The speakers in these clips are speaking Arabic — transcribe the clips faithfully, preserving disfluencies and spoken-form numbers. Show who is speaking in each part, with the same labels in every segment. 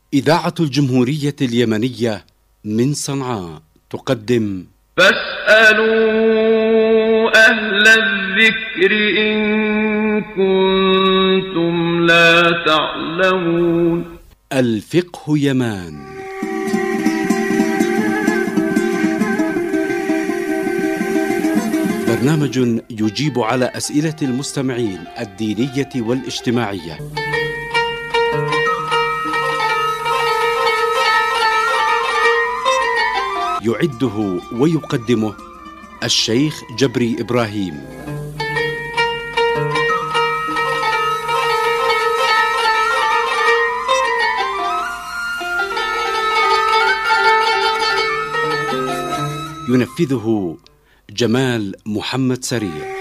Speaker 1: إذاعة الجمهورية اليمنية من صنعاء تقدم
Speaker 2: فاسألوا أهل الذكر إن كنتم لا تعلمون.
Speaker 1: الفقه يمان، برنامج يجيب على أسئلة المستمعين الدينية والاجتماعية. يعده ويقدمه الشيخ جبري إبراهيم. ينفذه جمال محمد سريع.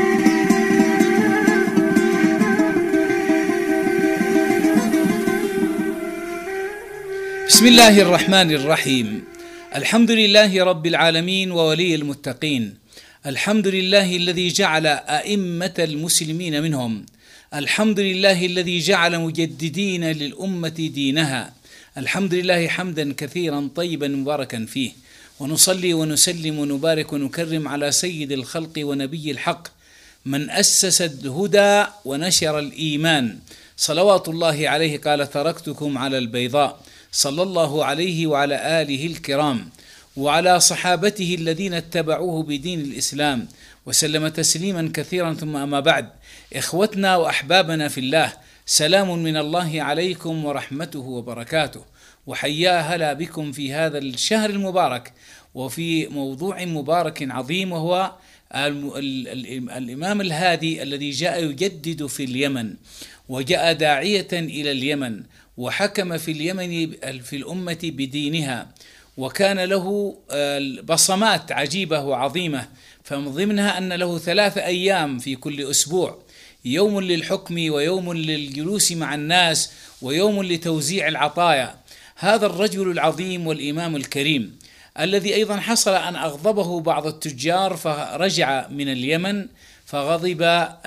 Speaker 3: بسم الله الرحمن الرحيم. الحمد لله رب العالمين وولي المتقين. الحمد لله الذي جعل أئمة المسلمين منهم. الحمد لله الذي جعل مجددين للأمة دينها. الحمد لله حمدا كثيرا طيبا مباركا فيه، ونصلي ونسلم ونبارك ونكرم على سيد الخلق ونبي الحق من أسس الهدى ونشر الإيمان، صلوات الله عليه. قال: تركتكم على البيضاء، صلى الله عليه وعلى آله الكرام وعلى صحابته الذين اتبعوه بدين الإسلام وسلم تسليما كثيرا. ثم أما بعد، إخوتنا وأحبابنا في الله، سلام من الله عليكم ورحمته وبركاته، وحيا هلا بكم في هذا الشهر المبارك وفي موضوع مبارك عظيم، وهو الإمام الهادي الذي جاء يجدد في اليمن، وجاء داعية إلى اليمن، وحكم في اليمن في الأمة بدينها، وكان له بصمات عجيبة وعظيمة. فمن ضمنها أن له ثلاث أيام في كل أسبوع: يوم للحكم، ويوم للجلوس مع الناس، ويوم لتوزيع العطايا. هذا الرجل العظيم والإمام الكريم الذي أيضا حصل أن أغضبه بعض التجار، فرجع من اليمن فغضب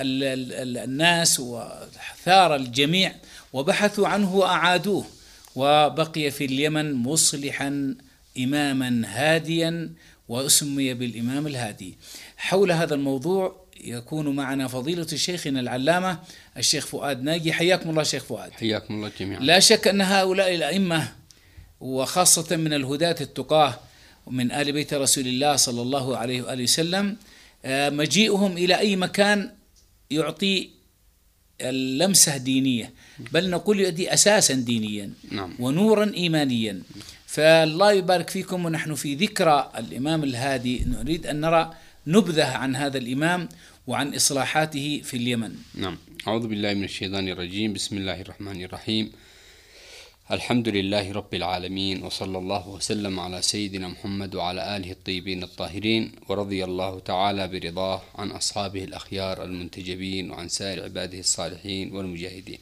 Speaker 3: الناس وثار الجميع وبحثوا عنه وأعادوه، وبقي في اليمن مصلحا إماما هاديا، وسمي بالإمام الهادي. حول هذا الموضوع يكون معنا فضيلة شيخنا العلامة الشيخ فؤاد ناجي. حياكم الله شيخ فؤاد.
Speaker 4: حياكم الله جميعا.
Speaker 3: لا شك أن هؤلاء الأئمة، وخاصة من الهداة التقاه ومن آل بيت رسول الله صلى الله عليه وآله وسلم، مجيئهم إلى أي مكان يعطي اللمسة دينية، بل نقول يؤدي أساسا دينيا
Speaker 4: نعم.
Speaker 3: ونورا إيمانيا. فالله يبارك فيكم، ونحن في ذكرى الإمام الهادي نريد أن نرى نبذة عن هذا الإمام وعن إصلاحاته في اليمن.
Speaker 4: نعم. أعوذ بالله من الشيطان الرجيم. بسم الله الرحمن الرحيم. الحمد لله رب العالمين، وصلى الله وسلم على سيدنا محمد وعلى آله الطيبين الطاهرين، ورضي الله تعالى برضاه عن أصحابه الأخيار المنتجبين وعن سائر عباده الصالحين والمجاهدين.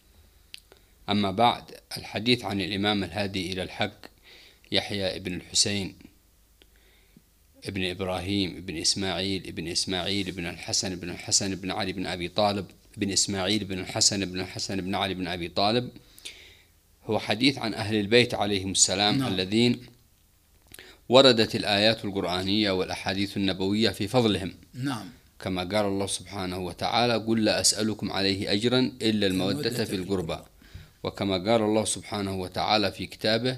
Speaker 4: أما بعد، الحديث عن الإمام الهادي إلى الحق يحيى ابن الحسين ابن إبراهيم ابن إسماعيل ابن إسماعيل ابن الحسن ابن الحسن ابن علي بن أبي طالب ابن إسماعيل ابن الحسن ابن الحسن ابن علي بن أبي طالب، هو حديث عن أهل البيت عليهم السلام. نعم. الذين وردت الآيات القرآنية والأحاديث النبوية في فضلهم.
Speaker 3: نعم.
Speaker 4: كما قال الله سبحانه وتعالى: قل لا أسألكم عليه أجرا إلا المودة في القربى. وكما قال الله سبحانه وتعالى في كتابه: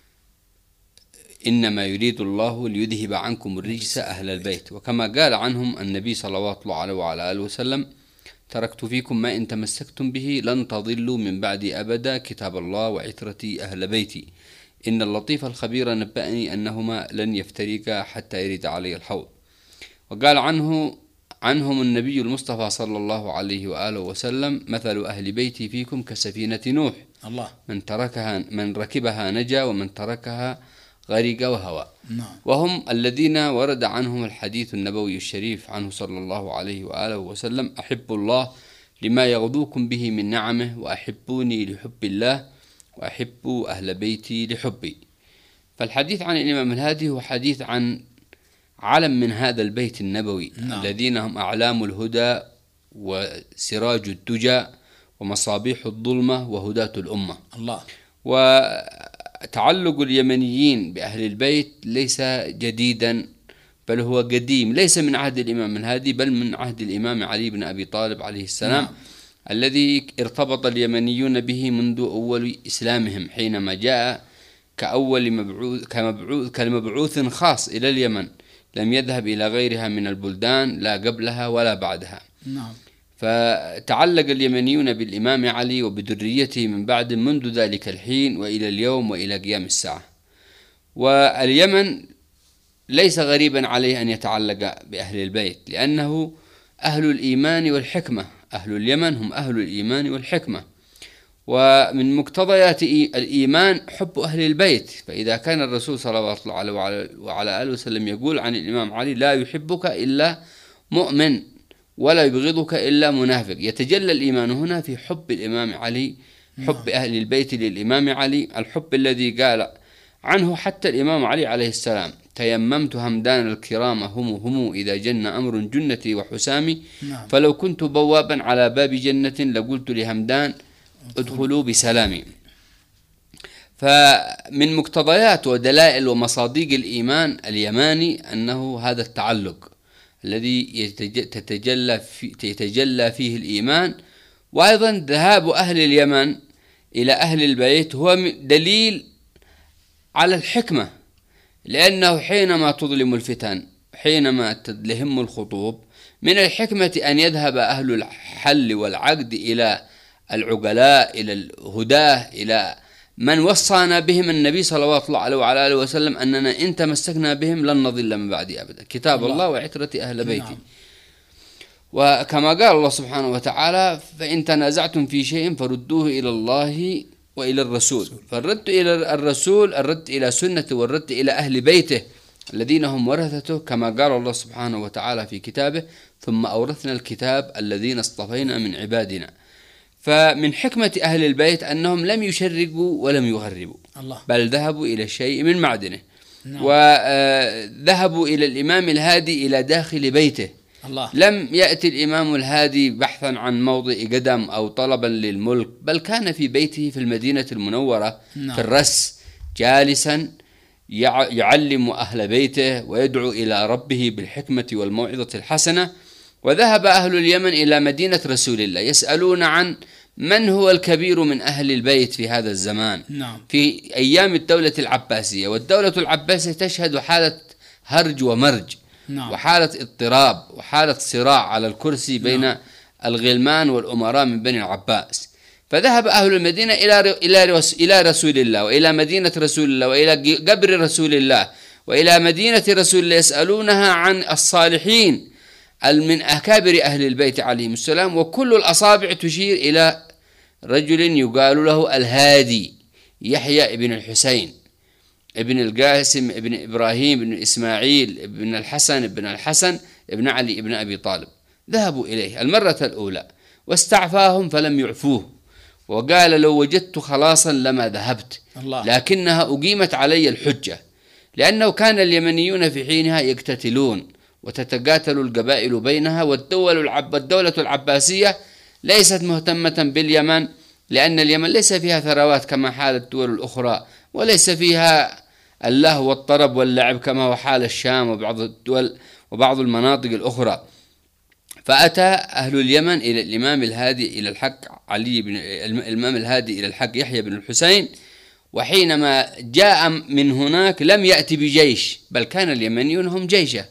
Speaker 4: إنما يريد الله ليذهب عنكم الرجس أهل البيت. وكما قال عنهم النبي صلوات الله عليه وعلى آله وسلم: تركت فيكم ما إن تمسكتم به لن تضلوا من بعدي أبدا، كتاب الله وعترتي أهل بيتي، إن اللطيف الخبير نبأني أنهما لن يفترقا حتى يرد علي الحوض. وقال عنه عنهم النبي المصطفى صلى الله عليه وآله وسلم: مثل أهل بيتي فيكم كسفينة نوح،
Speaker 3: الله،
Speaker 4: من تركها من ركبها نجا ومن تركها غرق وهوى.
Speaker 3: نعم.
Speaker 4: وهم الذين ورد عنهم الحديث النبوي الشريف عنه صلى الله عليه وآله وسلم: أحب الله لما يغدوكم به من نعمه، وأحبوني لحب الله، وأحبوا أهل بيتي لحبي. فالحديث عن الإمام الهادي هو حديث عن علم من هذا البيت النبوي. نعم. الذين هم أعلام الهدى وسراج الدجى ومصابيح الظلمة وهداة الأمة.
Speaker 3: الله.
Speaker 4: وتعلق اليمنيين بأهل البيت ليس جديدا، بل هو قديم، ليس من عهد الإمام الهادي بل من عهد الإمام علي بن أبي طالب عليه السلام. نعم. الذي ارتبط اليمنيون به منذ أول إسلامهم، حينما جاء كأول مبعوث كمبعوث كمبعوث خاص إلى اليمن، لم يذهب إلى غيرها من البلدان لا قبلها ولا بعدها.
Speaker 3: نعم.
Speaker 4: فتعلق اليمنيون بالإمام علي وبذريته من بعد منذ ذلك الحين وإلى اليوم وإلى قيام الساعة. واليمن ليس غريبا عليه أن يتعلق بأهل البيت، لأنه أهل الإيمان والحكمة. أهل اليمن هم أهل الإيمان والحكمة، ومن مقتضيات الإيمان حب أهل البيت. فإذا كان الرسول صلى الله عليه وعلى آله وسلم يقول عن الإمام علي: لا يحبك إلا مؤمن ولا يبغضك إلا منافق، يتجلى الإيمان هنا في حب الإمام علي، حب أهل البيت للإمام علي، الحب الذي قال عنه حتى الإمام علي عليه السلام: تيممت همدان الكرام هم هم إذا جن أمر جنتي وحسامي، فلو كنت بوابا على باب جنة لقلت لهمدان ادخلوا بسلامي. فمن مقتضيات ودلائل ومصادق الإيمان اليماني أنه هذا التعلق الذي يتجلى, في يتجلى فيه الإيمان. وأيضا ذهاب أهل اليمن إلى أهل البيت هو دليل على الحكمة، لأنه حينما تظلم الفتن، حينما تلهم الخطوب، من الحكمة أن يذهب أهل الحل والعقد إلى العقلاء، إلى الهداه، إلى من وصانا بهم النبي صلى الله عليه وعلى آله وسلم أننا إن تمسكنا بهم لن نضل من بعد أبدا، كتاب الله, الله وعترة أهل بيتي. نعم. وكما قال الله سبحانه وتعالى: فإن تنازعتم في شيء فردوه إلى الله وإلى الرسول. فالرد إلى الرسول الرد إلى سنته، والرد إلى أهل بيته الذين هم ورثته، كما قال الله سبحانه وتعالى في كتابه: ثم أورثنا الكتاب الذين اصطفينا من عبادنا. فمن حكمة أهل البيت أنهم لم يشرقوا ولم يغربوا، الله. بل ذهبوا إلى الشيء من معدنه. نعم. وذهبوا إلى الإمام الهادي إلى داخل بيته. الله. لم يأتي الإمام الهادي بحثا عن موضع قدم أو طلبا للملك، بل كان في بيته في المدينة المنورة. نعم. في الرس جالسا يعلم أهل بيته ويدعو إلى ربه بالحكمة والموعظة الحسنة. وذهب أهل اليمن إلى مدينة رسول الله يسألون عن من هو الكبير من أهل البيت في هذا الزمان. نعم. في أيام الدولة العباسية، والدولة العباسية تشهد حالة هرج ومرج. نعم. وحالة اضطراب وحالة صراع على الكرسي بين نعم. الغلمان والأمراء من بني العباس. فذهب أهل المدينة إلى إلى إلى رسول الله وإلى مدينة رسول الله وإلى قبر رسول الله وإلى مدينة رسول الله يسألونها عن الصالحين من أكابر أهل البيت عليهم السلام، وكل الأصابع تشير إلى رجل يقال له الهادي، يحيى ابن الحسين ابن القاسم ابن إبراهيم ابن إسماعيل ابن الحسن ابن الحسن ابن علي ابن أبي طالب. ذهبوا إليه المرة الأولى واستعفاهم فلم يعفوه، وقال: لو وجدت خلاصا لما ذهبت، الله. لكنها أقيمت علي الحجة، لأنه كان اليمنيون في حينها يقتتلون وتتقاتل القبائل بينها، والدولة العب الدولة العباسية ليست مهتمة باليمن، لأن اليمن ليس فيها ثروات كما حال الدول الأخرى، وليس فيها اللهو والطرب واللعب كما هو حال الشام وبعض الدول وبعض المناطق الأخرى. فأتى أهل اليمن إلى الإمام الهادي إلى الحق علي بن الإمام الهادي إلى الحق يحيى بن الحسين، وحينما جاء من هناك لم يأتي بجيش، بل كان اليمنيون هم جيشه،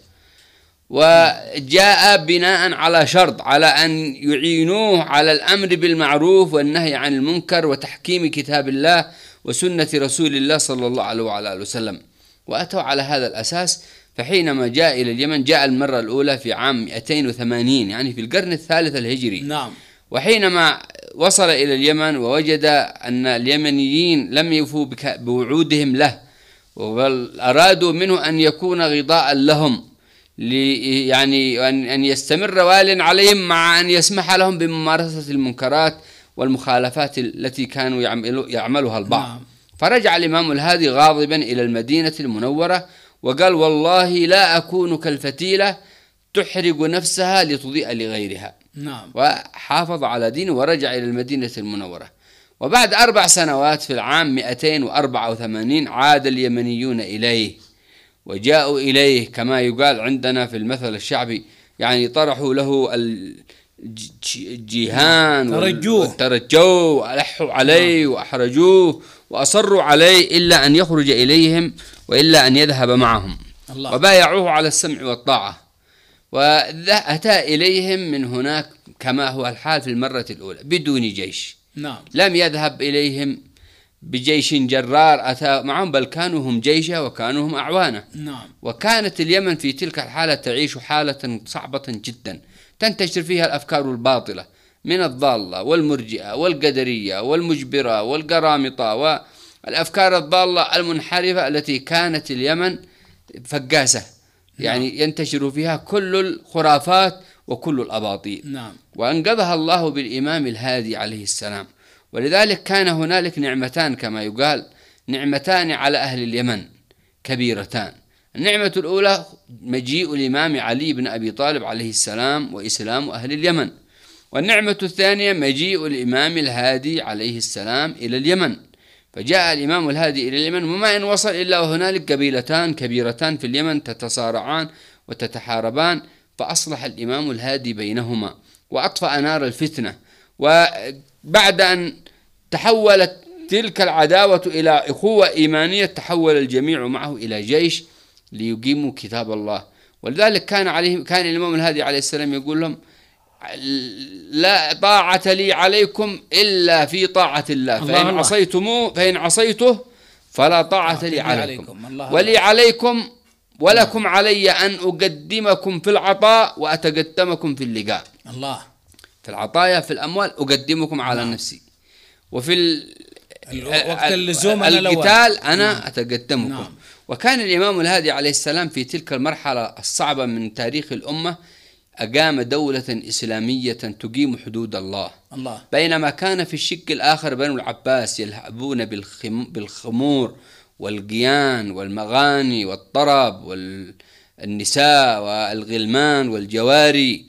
Speaker 4: وجاء بناء على شرط على أن يعينوه على الأمر بالمعروف والنهي عن المنكر وتحكيم كتاب الله وسنة رسول الله صلى الله عليه وعلى آله وسلم، وأتوا على هذا الأساس. فحينما جاء إلى اليمن جاء المرة الأولى في عام مئتين وثمانين، يعني في القرن الثالث الهجري. نعم. وحينما وصل إلى اليمن ووجد أن اليمنيين لم يوفوا بوعودهم له، بل أرادوا منه أن يكون غضاء لهم، يعني أن يستمر وال عليهم مع أن يسمح لهم بممارسة المنكرات والمخالفات التي كانوا يعملها البعض. نعم. فرجع الإمام الهادي غاضبا إلى المدينة المنورة وقال: والله لا أكون كالفتيلة تحرق نفسها لتضيء لغيرها. نعم. وحافظ على دينه ورجع إلى المدينة المنورة. وبعد أربع سنوات في العام مئتين وأربعة وثمانين عاد اليمنيون إليه وجاءوا إليه كما يقال عندنا في المثل الشعبي، يعني طرحوا له الجيهان
Speaker 3: ترجوه
Speaker 4: ترجوه وألحوا عليه وأحرجوه وأصروا عليه إلا أن يخرج إليهم وإلا أن يذهب معهم الله. وبايعوه على السمع والطاعة، وأتى إليهم من هناك كما هو الحال في المرة الأولى بدون جيش.
Speaker 3: نعم.
Speaker 4: لم يذهب إليهم بجيش جرار أتى معهم، بل كانوا هم جيشه وكانوا هم أعوانه.
Speaker 3: نعم.
Speaker 4: وكانت اليمن في تلك الحالة تعيش حالة صعبة جدا تنتشر فيها الأفكار الباطلة من الضالة والمرجئة والقدرية والمجبرة والقرامطة والأفكار الضالة المنحرفة التي كانت اليمن فقاسة. يعني ينتشر فيها كل الخرافات وكل الأباطيل.
Speaker 3: نعم.
Speaker 4: وأنقذها الله بالإمام الهادي عليه السلام. ولذلك كان هنالك نعمتان كما يقال، نعمتان على أهل اليمن كبيرتان. النعمة الأولى مجيء الإمام علي بن أبي طالب عليه السلام وإسلام أهل اليمن، والنعمة الثانية مجيء الإمام الهادي عليه السلام إلى اليمن. فجاء الإمام الهادي إلى اليمن وما إن وصل إلا وهنالك قبيلتان كبيرتان في اليمن تتصارعان وتتحاربان، فأصلح الإمام الهادي بينهما وأطفأ نار الفتنة. وبعد أن تحولت تلك العداوة إلى أخوة إيمانية تحول الجميع معه إلى جيش ليقيموا كتاب الله. ولذلك كان عليه كان الإمام الهادي عليه السلام يقول لهم: لا طاعة لي عليكم إلا في طاعة الله، الله فإن عصيتموه فإن عصيته فلا طاعة لي عليكم، عليكم. ولي عليكم ولكم علي أن أقدمكم في العطاء وأتقدمكم في اللقاء.
Speaker 3: الله.
Speaker 4: في العطايا في الأموال أقدمكم على الله. نفسي، وفي
Speaker 3: وقت اللزوم
Speaker 4: القتال أنا أتقدمكم. نعم. وكان الإمام الهادي عليه السلام في تلك المرحلة الصعبة من تاريخ الأمة أقام دولة إسلامية تقيم حدود الله. الله. بينما كان في الشق الآخر بنو العباس يلعبون بالخمور والقيان والمغاني والطرب والنساء والغلمان والجواري،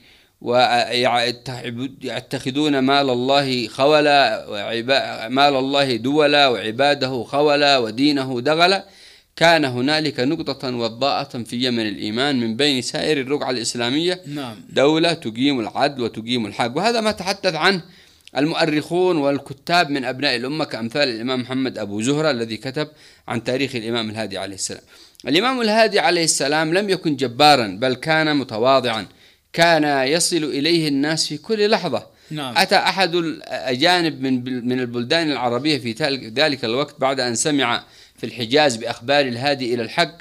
Speaker 4: ويتخذون مال الله خولا مال الله دولا وعباده خولا ودينه دغلا. كان هنالك نقطة وضاءة في يمن الإيمان من بين سائر الرقعة الإسلامية. نعم. دولة تقيم العدل وتقيم الحق، وهذا ما تحدث عنه المؤرخون والكتاب من أبناء الأمة كأمثال الإمام محمد أبو زهرة الذي كتب عن تاريخ الإمام الهادي عليه السلام. الإمام الهادي عليه السلام لم يكن جبارا، بل كان متواضعا، كان يصل إليه الناس في كل لحظة. نعم. أتى أحد الأجانب من من البلدان العربية في ذلك الوقت بعد أن سمع في الحجاز بأخبار الهادي إلى الحق،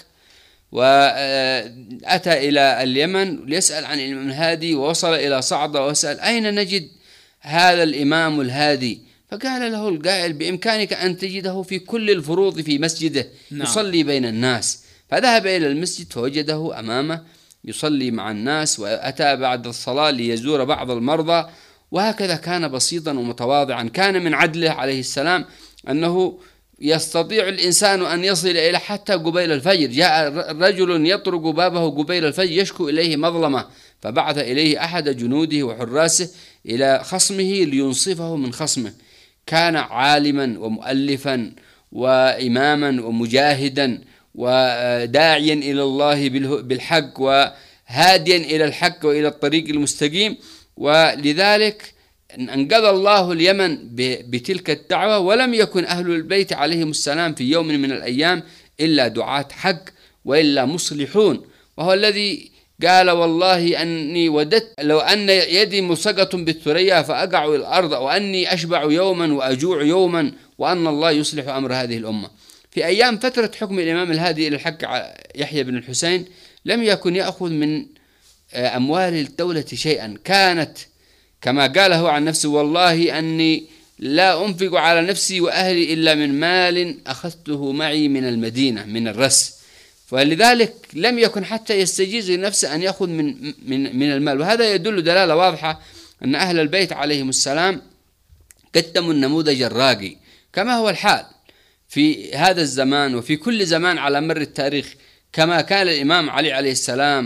Speaker 4: وأتى إلى اليمن ليسأل عن الإمام الهادي، ووصل إلى صعدة وسأل: أين نجد هذا الإمام الهادي؟ فقال له القائل: بإمكانك أن تجده في كل الفروض في مسجده. نعم. يصلي بين الناس. فذهب إلى المسجد فوجده أمامه يصلي مع الناس، وأتى بعد الصلاة ليزور بعض المرضى، وهكذا كان بسيطا ومتواضعا. كان من عدله عليه السلام أنه يستطيع الإنسان أن يصل إلى حتى قبيل الفجر. جاء رجل يطرق بابه قبيل الفجر يشكو إليه مظلمة، فبعث إليه أحد جنوده وحراسه إلى خصمه لينصفه من خصمه. كان عالما ومؤلفا وإماما ومجاهدا وداعيا إلى الله بالحق وهاديا إلى الحق وإلى الطريق المستقيم. ولذلك أنقذ الله اليمن بتلك الدعوة، ولم يكن أهل البيت عليهم السلام في يوم من الأيام إلا دعاة حق وإلا مصلحون. وهو الذي قال: والله أني وددت لو أن يدي ملصقة بالثريا فأقع الأرض، وأني أشبع يوما وأجوع يوما، وأن الله يصلح أمر هذه الأمة. في أيام فترة حكم الإمام الهادي إلى الحق يحيى بن الحسين لم يكن يأخذ من أموال الدولة شيئا. كانت كما قال هو عن نفسه: والله أني لا أنفق على نفسي وأهلي إلا من مال أخذته معي من المدينة من الرس. فلذلك لم يكن حتى يستجيز لنفسه أن يأخذ من, من, من المال. وهذا يدل دلالة واضحة أن أهل البيت عليهم السلام قدموا النموذج الراقي، كما هو الحال في هذا الزمان وفي كل زمان على مر التاريخ. كما كان الإمام علي عليه السلام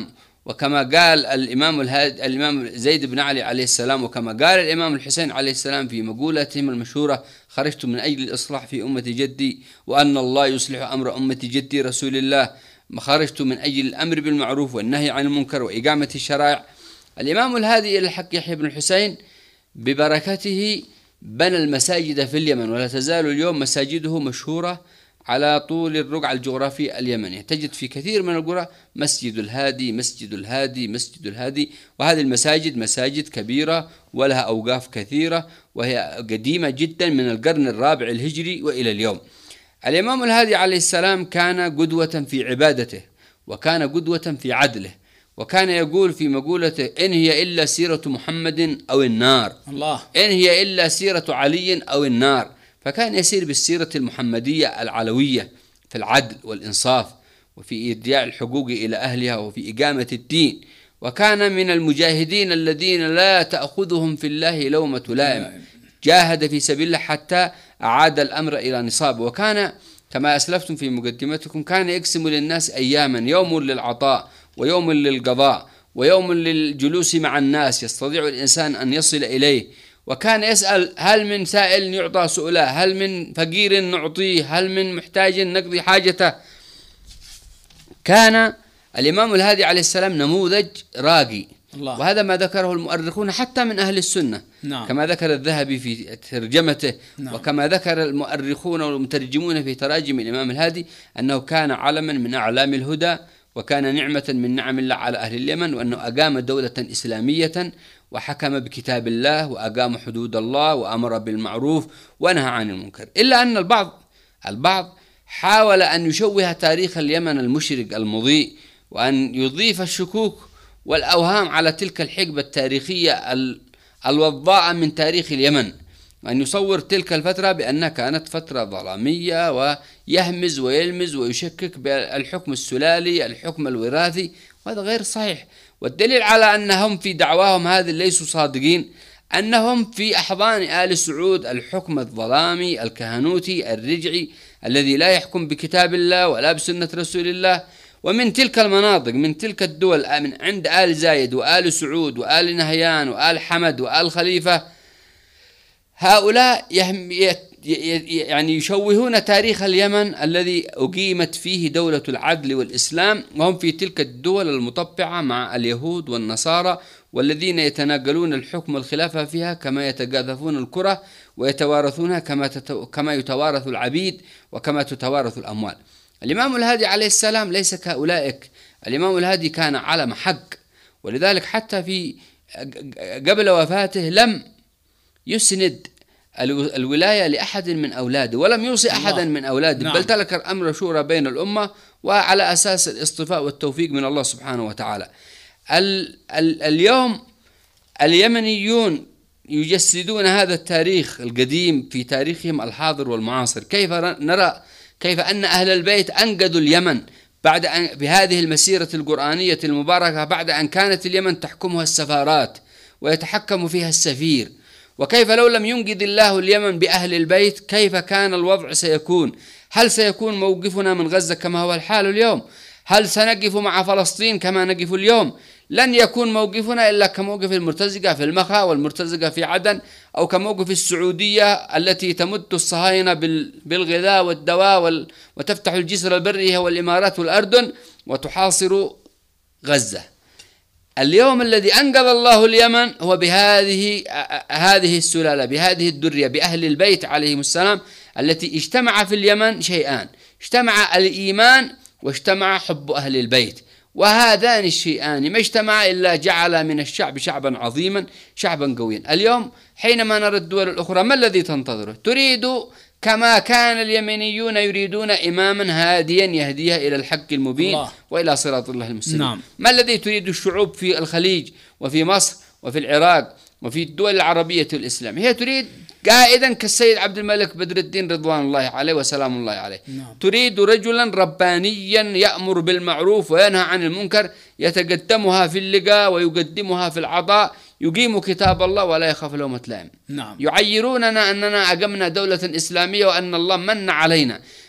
Speaker 4: وكما قال الإمام الهادي الإمام زيد بن علي عليه السلام، وكما قال الإمام الحسين عليه السلام في مقولتهم المشهورة: خرجت من أجل الإصلاح في أمة جدي، وأن الله يصلح أمر أمة جدي رسول الله، خرجت من أجل الأمر بالمعروف والنهي عن المنكر وإقامة الشرائع. الإمام الهادي إلى الحق يحيى بن الحسين ببركته بنى المساجد في اليمن، ولا تزال اليوم مساجده مشهورة على طول الرقعة الجغرافية اليمنية. تجد في كثير من القرى مسجد الهادي مسجد الهادي مسجد الهادي، وهذه المساجد مساجد كبيرة ولها أوقاف كثيرة، وهي قديمة جدا من القرن الرابع الهجري وإلى اليوم. الإمام الهادي عليه السلام كان قدوة في عبادته، وكان قدوة في عدله، وكان يقول في مقولته: إن هي إلا سيرة محمد أو النار،
Speaker 3: الله،
Speaker 4: إن هي إلا سيرة علي أو النار. فكان يسير بالسيرة المحمدية العلوية في العدل والإنصاف، وفي إيداع الحقوق إلى أهلها، وفي إقامة الدين. وكان من المجاهدين الذين لا تأخذهم في الله لومة لائم، جاهد في سبيل الله حتى أعاد الأمر إلى نصابه. وكان كما أسلفتم في مقدمتكم كان يقسم للناس أياما: يوم للعطاء، ويوم للقضاء، ويوم للجلوس مع الناس يستطيع الإنسان أن يصل إليه. وكان يسأل: هل من سائل يعطى سؤله؟ هل من فقير نعطيه؟ هل من محتاج نقضي حاجته؟ كان الإمام الهادي عليه السلام نموذج راقي، الله. وهذا ما ذكره المؤرخون حتى من أهل السنة، نعم. كما ذكر الذهبي في ترجمته، نعم. وكما ذكر المؤرخون والمترجمون في تراجم الإمام الهادي أنه كان علما من أعلام الهدى، وكان نعمة من نعم الله على أهل اليمن، وأنه أقام دولة إسلامية وحكم بكتاب الله، وأقام حدود الله، وأمر بالمعروف ونهى عن المنكر. إلا أن البعض البعض حاول أن يشوه تاريخ اليمن المشرق المضيء، وأن يضيف الشكوك والأوهام على تلك الحقبة التاريخية الوضاءة من تاريخ اليمن، وأن يصور تلك الفترة بأنها كانت فترة ظلامية، ويهمز ويلمز ويشكك بالحكم السلالي الحكم الوراثي، وهذا غير صحيح. والدليل على أنهم في دعواهم هذه ليسوا صادقين أنهم في أحضان آل سعود الحكم الظلامي الكهنوتي الرجعي الذي لا يحكم بكتاب الله ولا بسنة رسول الله. ومن تلك المناطق، من تلك الدول، من عند آل زايد وآل سعود وآل نهيان وآل حمد وآل خليفة، هؤلاء يعني يشوهون تاريخ اليمن الذي أقيمت فيه دولة العدل والإسلام، وهم في تلك الدول المطبعة مع اليهود والنصارى، والذين يتناقلون الحكم والخلافة فيها كما يتقاذفون الكرة ويتوارثونها كما كما يتوارث العبيد وكما تتوارث الأموال. الإمام الهادي عليه السلام ليس كأولئك. الإمام الهادي كان علم حق، ولذلك حتى في قبل وفاته لم يسند الولاية لأحد من أولاده، ولم يوصي أحدا من أولاده، نعم. بل ترك الأمر شورى بين الأمة، وعلى أساس الاصطفاء والتوفيق من الله سبحانه وتعالى. ال ال اليوم اليمنيون يجسدون هذا التاريخ القديم في تاريخهم الحاضر والمعاصر. كيف نرى كيف أن أهل البيت أنقذوا اليمن بعد أن بهذه المسيرة القرآنية المباركة، بعد أن كانت اليمن تحكمها السفارات ويتحكم فيها السفير. وكيف لو لم ينقذ الله اليمن بأهل البيت كيف كان الوضع سيكون؟ هل سيكون موقفنا من غزة كما هو الحال اليوم؟ هل سنقف مع فلسطين كما نقف اليوم؟ لن يكون موقفنا إلا كموقف المرتزقة في المخا والمرتزقة في عدن، أو كموقف السعودية التي تمد الصهاينة بالغذاء والدواء وتفتح الجسر البري والإمارات والأردن وتحاصر غزة. اليوم الذي أنقذ الله اليمن هو بهذه هذه السلالة، بهذه الدرية، بأهل البيت عليهم السلام، التي اجتمع في اليمن شيئان: اجتمع الإيمان واجتمع حب أهل البيت، وهذان الشيئان ما اجتمع إلا جعل من الشعب شعبا عظيما، شعبا قويا. اليوم حينما نرى الدول الأخرى ما الذي تنتظره؟ تريد كما كان اليمنيون يريدون إماما هاديا يهديها إلى الحق المبين الله. وإلى صراط الله المستقيم. نعم. ما الذي تريد الشعوب في الخليج وفي مصر وفي العراق وفي الدول العربية والإسلام؟ هي تريد قائدا كالسيد عبد الملك بدر الدين رضوان الله عليه وسلام الله عليه. نعم. تريد رجلا ربانيا يأمر بالمعروف وينهى عن المنكر، يتقدمها في اللقاء ويقدمها في العطاء، يقيم كتاب الله ولا يخاف لومة لائم. نعم. يعيروننا أننا أقمنا دولة إسلامية وأن الله من علينا،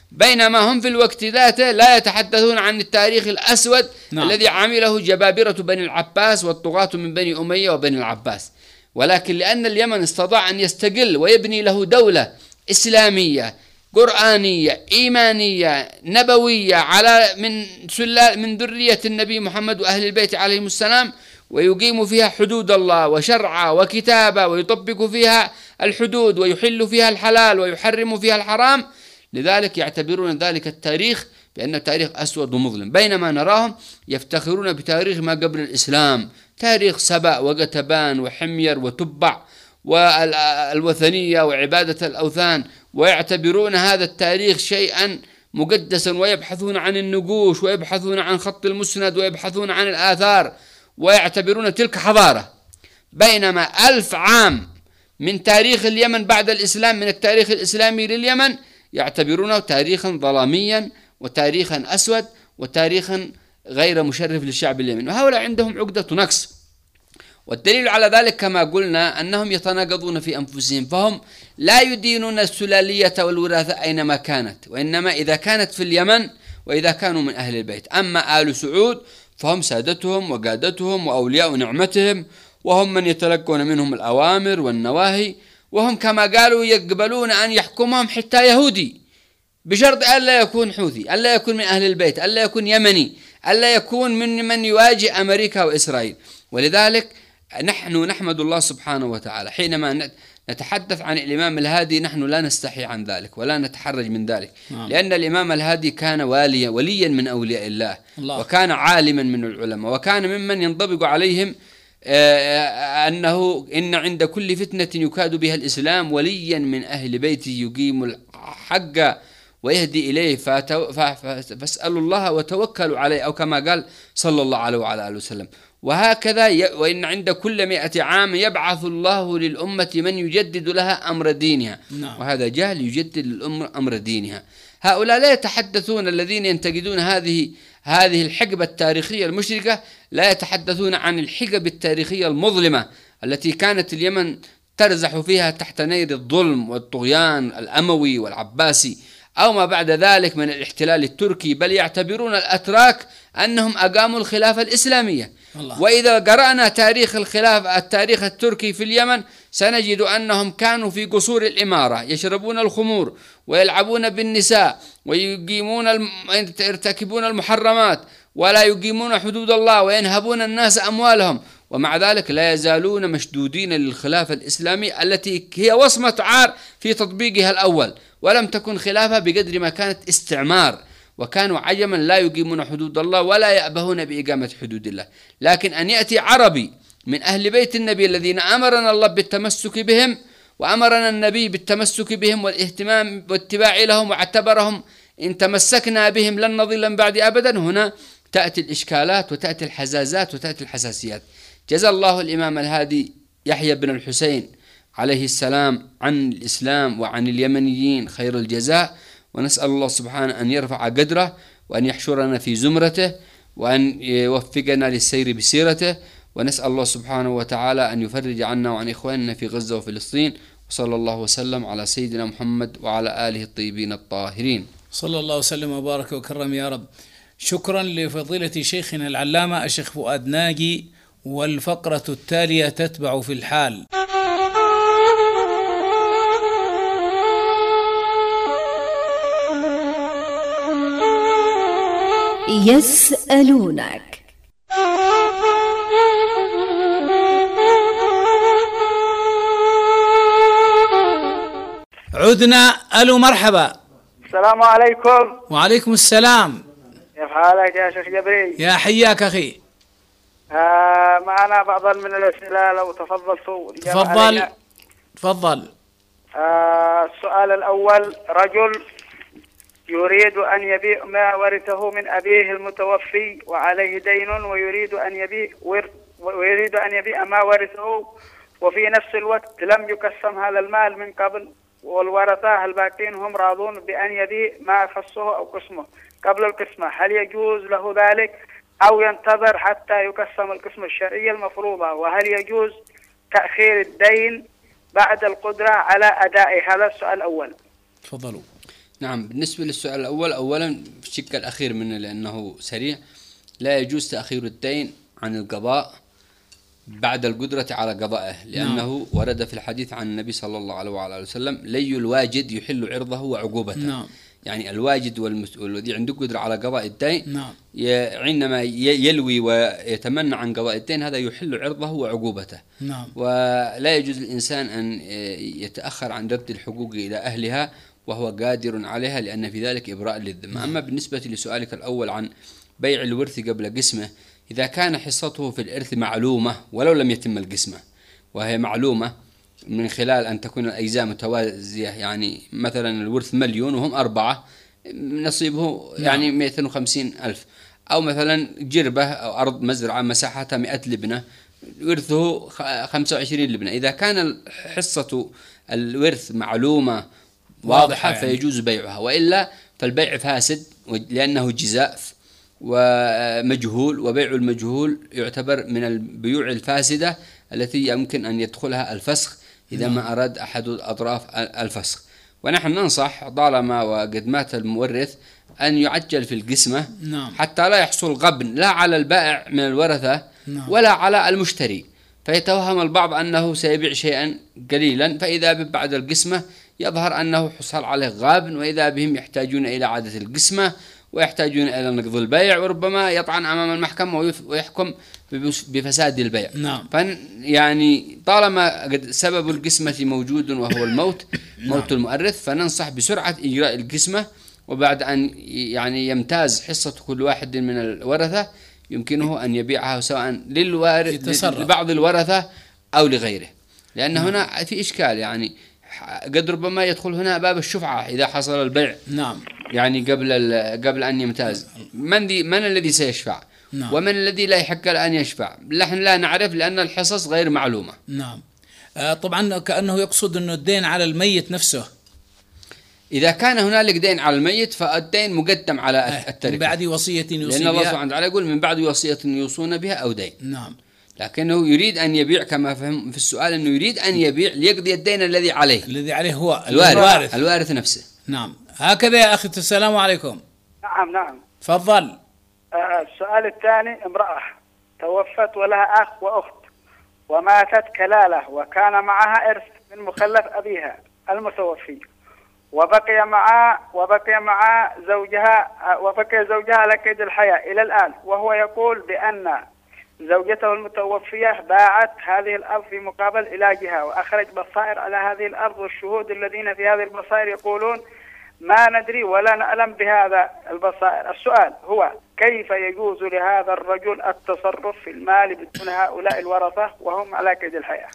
Speaker 4: بينما هم في الوقت ذاته لا يتحدثون عن التاريخ الأسود نعم. الذي عمله جبابرة بني العباس والطغاة من بني أمية وبني العباس، ولكن لأن اليمن استطاع أن يستقل ويبني له دولة إسلامية قرآنية إيمانية نبوية على من سلال من ذرية النبي محمد وأهل البيت عليهم السلام، ويقيم فيها حدود الله وشرعه وكتابه ويطبق فيها الحدود ويحل فيها الحلال ويحرم فيها الحرام، لذلك يعتبرون ذلك التاريخ بأنه تاريخ أسود ومظلم، بينما نراهم يفتخرون بتاريخ ما قبل الإسلام، تاريخ سبأ وقتبان وحمير وتبع والوثنية وعبادة الأوثان، ويعتبرون هذا التاريخ شيئا مقدسا، ويبحثون عن النقوش ويبحثون عن خط المسند ويبحثون عن الآثار ويعتبرون تلك حضارة، بينما ألف عام من تاريخ اليمن بعد الإسلام من التاريخ الإسلامي لليمن يعتبرونه تاريخا ظلاميا وتاريخا أسود وتاريخا غير مشرف للشعب اليمني، وهؤلاء عندهم عقدة نقص. والدليل على ذلك كما قلنا أنهم يتناقضون في أنفسهم، فهم لا يدينون السلالية والوراثة أينما كانت، وإنما إذا كانت في اليمن وإذا كانوا من أهل البيت. أما آل سعود فهم سادتهم وقادتهم وأولياء نعمتهم، وهم من يتلقون منهم الأوامر والنواهي، وهم كما قالوا يقبلون أن يحكمهم حتى يهودي، بشرط أن لا يكون حوثي، أن لا يكون من أهل البيت، أن لا يكون يمني، أن لا يكون من من يواجه أمريكا وإسرائيل. ولذلك نحن نحمد الله سبحانه وتعالى حينما نتحدث عن الإمام الهادي، نحن لا نستحي عن ذلك ولا نتحرج من ذلك، لأن الإمام الهادي كان واليا وليا من أولياء الله, الله. وكان عالما من العلماء، وكان ممن ينطبق عليهم أنه إن عند كل فتنة يكاد بها الإسلام وليا من أهل بيته يقيم الحق ويهدي إليه فاسألوا الله وتوكلوا عليه، أو كما قال صلى الله عليه وعلى آله وسلم. وهكذا وإن عند كل مئة عام يبعث الله للأمة من يجدد لها أمر دينها، نعم. وهذا جهل يجدد للأمة أمر دينها. هؤلاء لا يتحدثون، الذين ينتقدون هذه هذه الحقبة التاريخية المشركة لا يتحدثون عن الحقب التاريخية المظلمة التي كانت اليمن ترزح فيها تحت نير الظلم والطغيان الأموي والعباسي أو ما بعد ذلك من الاحتلال التركي، بل يعتبرون الأتراك أنهم أقاموا الخلافة الإسلامية. الله. وإذا قرأنا تاريخ الخلافة التاريخ التركي في اليمن سنجد أنهم كانوا في قصور الإمارة يشربون الخمور ويلعبون بالنساء ويقيمون الم... يرتكبون المحرمات ولا يقيمون حدود الله وينهبون الناس أموالهم، ومع ذلك لا يزالون مشدودين للخلافة الإسلامية التي هي وصمة عار في تطبيقها الأول، ولم تكن خلافة بقدر ما كانت استعمار، وكانوا عجما لا يقيمون حدود الله ولا يأبهون بإقامة حدود الله. لكن أن يأتي عربي من أهل بيت النبي الذين أمرنا الله بالتمسك بهم وأمرنا النبي بالتمسك بهم والاهتمام واتباع لهم واعتبرهم إن تمسكنا بهم لن نضل من بعد أبدا، هنا تأتي الإشكالات وتأتي الحزازات وتأتي الحساسيات. جزا الله الإمام الهادي يحيى بن الحسين عليه السلام عن الإسلام وعن اليمنيين خير الجزاء، ونسأل الله سبحانه أن يرفع قدره وأن يحشرنا في زمرته وأن يوفقنا للسير بسيرته، ونسأل الله سبحانه وتعالى أن يفرج عنا وعن إخواننا في غزة وفلسطين، وصلى الله وسلم على سيدنا محمد وعلى آله الطيبين الطاهرين.
Speaker 3: صلى الله وسلم وبارك وكرم يا رب. شكرا لفضيلة شيخنا العلامة الشيخ فؤاد ناجي، والفقرة التالية تتبع في الحال.
Speaker 5: يسألونك.
Speaker 3: عدنا. ألو مرحبا.
Speaker 6: السلام عليكم.
Speaker 3: وعليكم السلام.
Speaker 6: كيف حالك يا شيخ جبري؟
Speaker 3: يا حياك أخي.
Speaker 6: آه معنا بعض من الأسئلة لو تفضلتوا.
Speaker 3: تفضل تفضل.
Speaker 6: آه السؤال الأول: رجل يريد أن يبيع ما ورثه من أبيه المتوفي وعليه دين، ويريد أن يبيع ويريد أن يبيع ما ورثه، وفي نفس الوقت لم يقسم هذا المال من قبل، والورثة الباقين هم راضون بأن يبيع ما خصه أو قسمه قبل القسمة، هل يجوز له ذلك أو ينتظر حتى يقسم القسمة الشرعية المفروضة؟ وهل يجوز تأخير الدين بعد القدرة على أدائه؟ هذا السؤال الأول.
Speaker 3: تفضلوا.
Speaker 4: نعم، بالنسبة للسؤال الأول، أولا في الشق الأخير منه لأنه سريع، لا يجوز تأخير الدين عن القضاء بعد القدرة على قضائه، لأنه نعم. ورد في الحديث عن النبي صلى الله عليه وعلى وسلم: لي الواجد يحل عرضه وعقوبته. نعم. يعني الواجد والذي عنده قدرة على قضاء الدين نعم. عندما يلوي ويتمنى عن قضاء الدين هذا يحل عرضه وعقوبته. نعم. ولا يجوز للإنسان أن يتأخر عن رد الحقوق إلى أهلها وهو قادر عليها، لأن في ذلك إبراء للذمة. نعم. أما بالنسبة لسؤالك الأول عن بيع الورث قبل قسمه، إذا كان حصته في الإرث معلومة ولو لم يتم القسمة، وهي معلومة من خلال أن تكون الأجزاء متوازية، يعني مثلا الورث مليون وهم أربعة، نصيبه يعني مئة وخمسين ألف، أو مثلا جربة أو أرض مزرعة مساحتها مئة لبنة ورثه خمسة وعشرين لبنة، إذا كان حصة الورث معلومة واضحة يعني فيجوز بيعها، وإلا فالبيع فاسد لأنه جزاف ومجهول، وبيع المجهول يعتبر من البيوع الفاسدة التي يمكن أن يدخلها الفسخ إذا نعم. ما أراد أحد الأطراف الفسخ. ونحن ننصح طالما وقد مات المورث أن يعجل في القسمة نعم. حتى لا يحصل غبن لا على البائع من الورثة نعم. ولا على المشتري، فيتوهم البعض أنه سيبيع شيئا قليلا، فإذا بعد القسمة يظهر أنه حصل عليه غابن، وإذا بهم يحتاجون إلى إعادة القسمة ويحتاجون إلى نقض البيع، وربما يطعن أمام المحكمة ويحكم بفساد البيع. نعم. يعني طالما قد سبب القسمة موجود وهو الموت موت المؤرث، فننصح بسرعة إجراء القسمة، وبعد أن يعني يمتاز حصة كل واحد من الورثة يمكنه أن يبيعها سواء للوارث لبعض الورثة أو لغيره، لأن نعم. هنا في إشكال، يعني قد ربما يدخل هنا باب الشفعة إذا حصل البيع نعم. يعني قبل قبل أن يمتاز، من ذي من الذي سيشفع نعم. ومن الذي لا يحق له أن يشفع، نحن لا نعرف لأن الحصص غير معلومة. نعم.
Speaker 3: آه طبعا كأنه يقصد أنه الدين على الميت نفسه،
Speaker 4: إذا كان هنالك دين على الميت فالدين مقدم على آه التركة
Speaker 3: من بعد وصية يوصي بها،
Speaker 4: لأن الله سبحانه وتعالى يقول من بعد وصية يوصون بها أو دين.
Speaker 3: نعم.
Speaker 4: لكنه يريد أن يبيع كما فهم في السؤال، أنه يريد أن يبيع ليقضي الدين الذي عليه
Speaker 3: الذي عليه هو
Speaker 4: الوارث الوارث, الوارث نفسه.
Speaker 3: نعم. هكذا يا أخي. السلام عليكم.
Speaker 6: نعم نعم
Speaker 3: تفضل.
Speaker 6: آه السؤال الثاني: امرأة توفت ولها أخ وأخت وماتت كلالة، وكان معها إرث من مخلف أبيها المتوفي، وبقي مع وبقي مع زوجها وبقي زوجها لقيد الحياة إلى الآن، وهو يقول بأن زوجته المتوفية باعت هذه الأرض في مقابل علاجها، وأخرج بصائر على هذه الأرض، والشهود الذين في هذه البصائر يقولون ما ندري ولا نعلم بهذا البصائر. السؤال هو: كيف يجوز لهذا الرجل التصرف في المال بدون هؤلاء الورثة وهم على قيد الحياة؟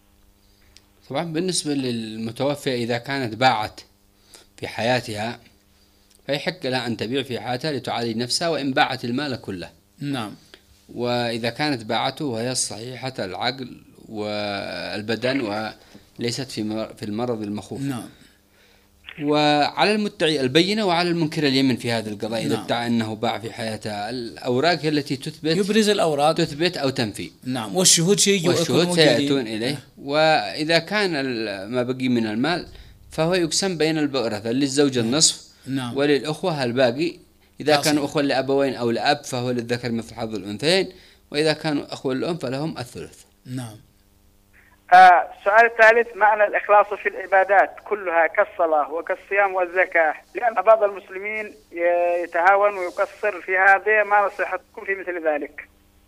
Speaker 4: طبعا بالنسبة للمتوفية إذا كانت باعت في حياتها فيحق لها أن تبيع في حياتها لتعالج نفسها، وإن باعت المال كله.
Speaker 3: نعم.
Speaker 4: وإذا كانت باعته وهي صحيحة العقل والبدن وليست في في المرض المخوف.
Speaker 3: نعم.
Speaker 4: وعلى المدعي البينة وعلى المنكر اليمين في هذا القضاء إذا
Speaker 3: نعم.
Speaker 4: ادعى أنه باع في حياتها. الأوراق هي التي تثبت،
Speaker 3: يبرز الأوراق
Speaker 4: تثبت أو تنفي.
Speaker 3: نعم. والشهود شيء
Speaker 4: والشهود سيأتون إليه. وإذا كان ما بقي من المال فهو يقسم بين الورثة، للزوج النصف
Speaker 3: نعم.
Speaker 4: وللأخوة الباقي، إذا كانوا أخوة لأبوين أو لأب فهو للذكر مثل حظ الأنثيين، وإذا كانوا أخوة لأم فلهم الثلث.
Speaker 3: نعم.
Speaker 6: آه السؤال الثالث: معنى الإخلاص في العبادات كلها كالصلاة وكالصيام والزكاة، لأن بعض المسلمين يتهاون ويقصر في هذه، ما نصيحتكم في مثل ذلك؟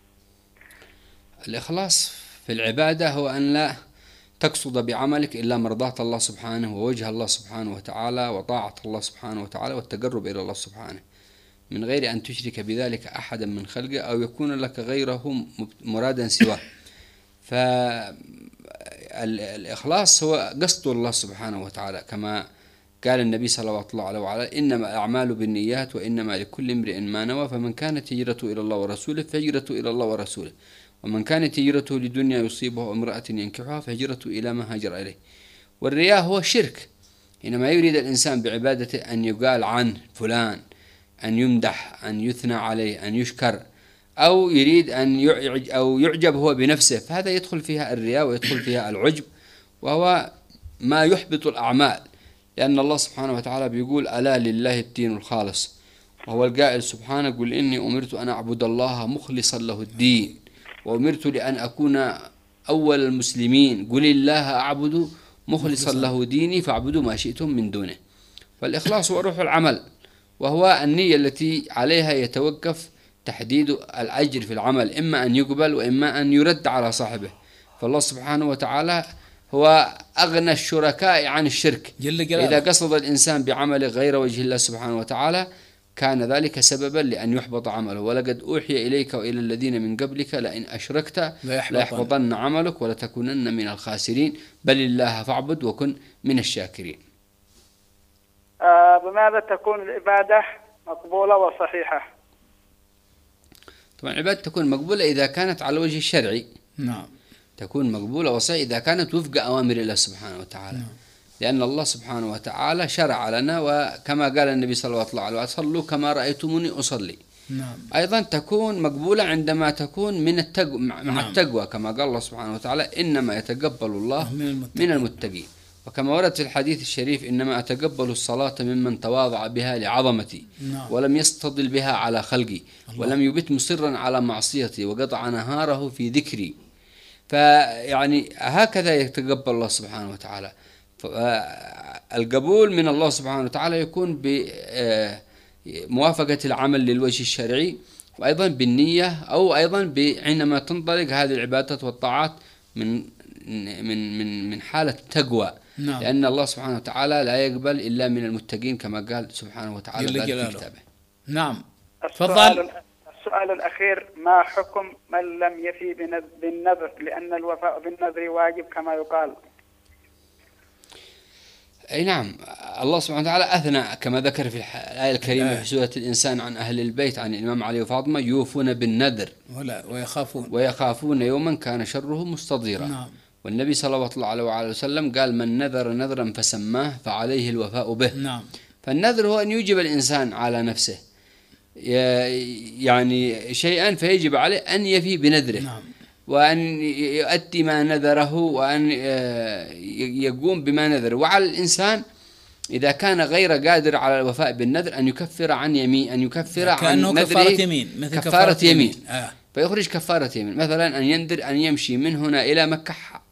Speaker 4: الإخلاص في العبادة هو أن لا تقصد بعملك إلا مرضاة الله سبحانه ووجه الله سبحانه وتعالى وطاعة الله سبحانه وتعالى والتقرب إلى الله سبحانه، من غير أن تشرك بذلك أحدا من خلقه أو يكون لك غيره مرادا سواه. فالإخلاص هو قصد الله سبحانه وتعالى، كما قال النبي صلى الله عليه وسلم: إنما الأعمال بالنيات وإنما لكل امرئ ما نوى، فمن كانت هجرته إلى الله ورسوله فهجرته إلى الله ورسوله، ومن كانت هجرته لدنيا يصيبها امرأة ينكحها فهجرته إلى ما هاجر إليه. والرياء هو شرك، حينما يريد الإنسان بعبادته أن يقال عن فلان، أن يمدح، أن يثنى عليه، أن يشكر، أو يريد أن يعجب أو يعجب هو بنفسه، فهذا يدخل فيها الرياء ويدخل فيها العجب، وهو ما يحبط الأعمال، لأن الله سبحانه وتعالى بيقول ألا لله الدين الخالص، وهو القائل سبحانه قل إني أمرت أن أعبد الله مخلصا له الدين وأمرت لأن أكون أول المسلمين قل الله أعبد مخلصا له ديني فاعبدوا ما شئتم من دونه. فالإخلاص هو روح العمل، وهو النية التي عليها يتوقف تحديد الأجر في العمل، إما أن يقبل وإما أن يرد على صاحبه. فالله سبحانه وتعالى هو أغنى الشركاء عن الشرك. إذا قصد الإنسان بعمل غير وجه الله سبحانه وتعالى كان ذلك سببا لأن يحبط عمله. ولقد أوحي إليك وإلى الذين من قبلك لئن أشركت ليحبطن عملك ولتكونن من الخاسرين بل الله فاعبد وكن من الشاكرين.
Speaker 6: آه بماذا تكون العبادة مقبولة وصحيحة؟
Speaker 4: طبعا العبادة تكون مقبولة إذا كانت على الوجه الشرعي.
Speaker 3: نعم.
Speaker 4: تكون مقبولة وصحيحة إذا كانت وفق أوامر الله سبحانه وتعالى. نعم. لأن الله سبحانه وتعالى شرع لنا، وكما قال النبي صلى الله عليه وسلم صلوا كما رأيتموني أصلي. نعم. أيضا تكون مقبولة عندما تكون من التقوى مع نعم. التقوى، كما قال الله سبحانه وتعالى إنما يتقبل الله من المتقين, من المتقين. وكما ورد في الحديث الشريف إنما أتقبل الصلاة ممن تواضع بها لعظمتي. نعم. ولم يستضل بها على خلقي الله. ولم يبت مصرا على معصيتي وقطع نهاره في ذكري. فيعني هكذا يتقبل الله سبحانه وتعالى. القبول من الله سبحانه وتعالى يكون بموافقة العمل للوجه الشرعي، وأيضا بالنية، أو أيضا عندما تنطلق هذه العبادات والطاعات من من من من حالة تقوى. نعم. لأن الله سبحانه وتعالى لا يقبل إلا من المتقين كما قال سبحانه وتعالى في كتابه.
Speaker 3: نعم.
Speaker 6: تفضل. السؤال الأخير: ما حكم من لم يفي بالنذر، لأن الوفاء بالنذر واجب كما يقال؟
Speaker 4: أي نعم، الله سبحانه وتعالى أثنى كما ذكر في الآية الكريمة في سورة الإنسان عن أهل البيت عن الإمام علي وفاطمة: يوفون بالنذر
Speaker 3: ويخافون
Speaker 4: ويخافون يوما كان شره مستطيرا. نعم. والنبي صلى الله عليه وسلم قال: من نذر نذرا فسماه فعليه الوفاء به. نعم. فالنذر هو أن يوجب الإنسان على نفسه يعني شيئا فيجب عليه أن يفي بنذره. نعم. وأن يؤدي ما نذره، وأن يقوم بما نذر. وعلى الإنسان إذا كان غير قادر على الوفاء بالنذر أن يكفر عن يمين أن يكفر عن نذره
Speaker 3: كفارة يمين، مثل
Speaker 4: كفارة, كفارة يمين, يمين. آه. فيخرج كفارة يمين، مثلا أن ينذر أن يمشي من هنا إلى مكة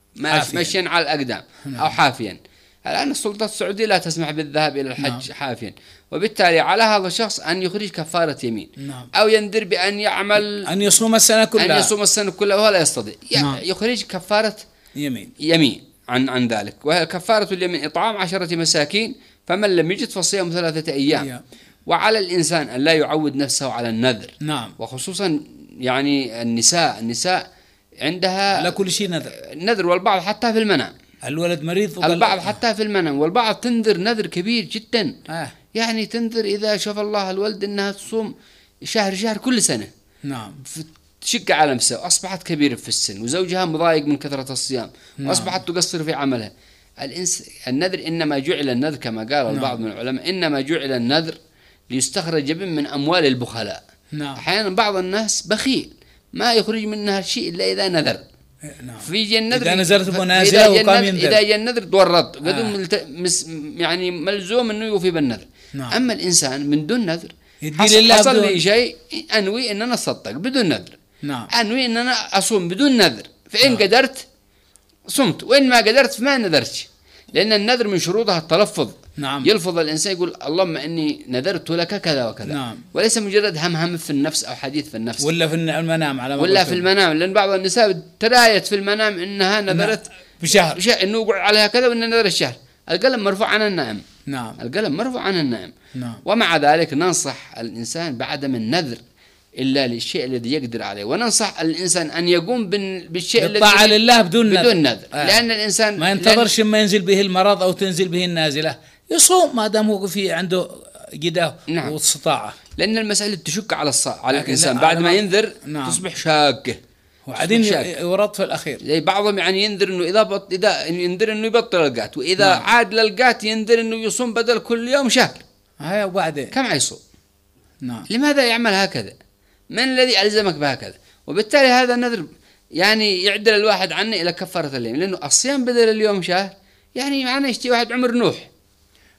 Speaker 4: مشيا على الأقدام. نعم. أو حافيا. الآن السلطة السعودية لا تسمح بالذهاب إلى الحج. نعم. حافيا، وبالتالي على هذا الشخص أن يخرج كفارة يمين. نعم. أو ينذر بأن يعمل
Speaker 3: أن يصوم السنة كلها
Speaker 4: أن يصوم السنة كلها وهو لا يستطيع. نعم. يخرج كفارة
Speaker 3: يمين
Speaker 4: يمين عن عن ذلك. وكفارة اليمين إطعام عشرة مساكين، فمن لم يجد فصيام ثلاثة أيام. أيام. وعلى الإنسان أن لا يعود نفسه على النذر. نعم. وخصوصا يعني النساء النساء عندها
Speaker 3: على كل شيء نذر
Speaker 4: نذر والبعض حتى في المنام.
Speaker 3: الولد مريض،
Speaker 4: البعض حتى في المنام، والبعض تنذر نذر كبير جدا. آه. يعني تنذر إذا شاف الله الولد أنها تصوم شهر شهر كل سنة. نعم. تشق على نفسها، وأصبحت كبيرة في السن، وزوجها مضايق من كثرة الصيام. نعم. وأصبحت تقصر في عملها. الإنس... النذر إنما جعل النذر كما قال. نعم. البعض من العلماء إنما جعل النذر ليستخرج من أموال البخلاء. نعم. أحيانا بعض الناس بخيل ما يخرج منها شيء إلا إذا نذر. نعم. في النذر
Speaker 3: إذا نزلت بنازلة وقام ينذر،
Speaker 4: إذا جاء النذر تورط قدوم آه. مس... يعني ملزوم إنه يوفي بالنذر. نعم. أما الإنسان من دون نذر حصل, حصل لي شيء أنوي إن أنا أصدق بدون نذر. نعم. أنوي إن أنا أصوم بدون نذر، فإن نعم. قدرت صمت، وإن ما قدرت فما نذرت، لأن النذر من شروطها التلفظ. نعم. يلفظ الإنسان يقول اللهم إني نذرت لك كذا وكذا. نعم. وليس مجرد هم هم في النفس أو حديث في النفس،
Speaker 3: ولا في المنام على ما
Speaker 4: ولا في المنام، لأن بعض النساء ترايت في المنام إنها نذرت
Speaker 3: بشهر
Speaker 4: بشهر إنه يقول عليها كذا وإن نذر الشهر. القلم مرفوع عن النائم.
Speaker 3: نعم.
Speaker 4: القلم مرفوع عن النائم. نعم. ومع ذلك ننصح الإنسان بعدم النذر إلا للشيء الذي يقدر عليه، وننصح الإنسان أن يقوم بالشيء الذي
Speaker 3: بالطاعة لله بدون نذر,
Speaker 4: بدون نذر. آه. لأن الإنسان
Speaker 3: ما ينتظرش ما ينزل به المرض أو تنزل به النازلة، يصوم ما دام هو في عنده قداه. نعم. واستطاعة،
Speaker 4: لأن المسألة تشك على الص... على الإنسان بعد ما ينذر. نعم. تصبح شاكة،
Speaker 3: وبعدين يورط في الأخير.
Speaker 4: زي بعضهم يعني ينذر إنه إذا بط... إذا ينذر إنه يبطل القات، وإذا نعم. عاد للقات ينذر إنه يصوم بدل كل يوم شهر.
Speaker 3: هاي وبعدين
Speaker 4: كم يصوم؟
Speaker 3: نعم.
Speaker 4: لماذا يعمل هكذا؟ من الذي ألزمك بهكذا؟ وبالتالي هذا النذر يعني يعدل الواحد عنه إلى كفارة اليمين، لأنه الصيام بدل اليوم شهر يعني معناه يشتي واحد عمر نوح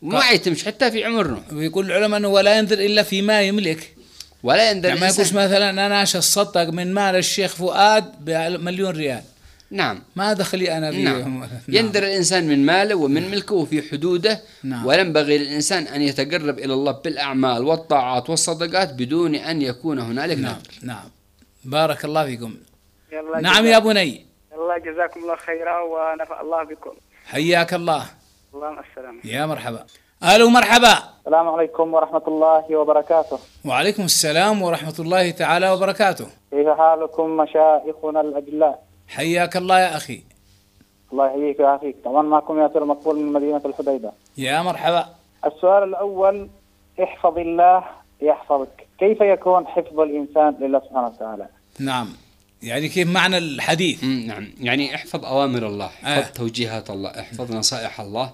Speaker 4: ما يتمش حتى في عمرنا.
Speaker 3: ويقول العلماء أنه ولا ينذر إلا فيما يملك،
Speaker 4: ولا ينذر
Speaker 3: يعني ما يقولش مثلا أنا أتصدق من مال الشيخ فؤاد بمليون ريال.
Speaker 4: نعم،
Speaker 3: ما دخلي أنا فيه.
Speaker 4: نعم. نعم. ينذر الإنسان من ماله ومن ملكه وفي حدوده. نعم. وينبغي للإنسان أن يتقرب إلى الله بالأعمال والطاعات والصدقات بدون أن يكون هنالك
Speaker 3: نعم.
Speaker 4: نذر.
Speaker 3: نعم، بارك الله فيكم.
Speaker 6: نعم
Speaker 3: جزاك. يا بني،
Speaker 6: الله جزاكم الله خيرا ونفع الله بكم.
Speaker 3: حياك الله.
Speaker 6: الله مع السلامة.
Speaker 3: يا مرحبا. ألو مرحبا.
Speaker 5: السلام عليكم ورحمة الله وبركاته.
Speaker 3: وعليكم السلام ورحمة الله تعالى وبركاته.
Speaker 5: كيف حالكم مشايخنا الأجلاء؟
Speaker 3: حياك الله يا أخي.
Speaker 5: الله يحييك يا أخي. طبعا معكم ياسر مقبول من مدينة الحديدة.
Speaker 3: يا مرحبا.
Speaker 5: السؤال الأول، احفظ الله يحفظك، كيف يكون حفظ الإنسان لله سبحانه وتعالى؟
Speaker 3: نعم، يعني كيف معنى الحديث؟
Speaker 4: نعم، يعني احفظ أوامر الله، احفظ
Speaker 3: آه.
Speaker 4: توجيهات الله، احفظ نصائح الله،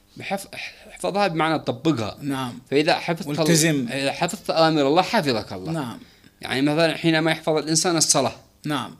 Speaker 4: احفظها بمعنى تطبقها.
Speaker 3: نعم.
Speaker 4: فإذا حفظت
Speaker 3: والتزم.
Speaker 4: إذا حفظت أوامر الله حفظك الله.
Speaker 3: نعم.
Speaker 4: يعني مثلا حينما يحفظ الإنسان الصلاة،
Speaker 3: نعم،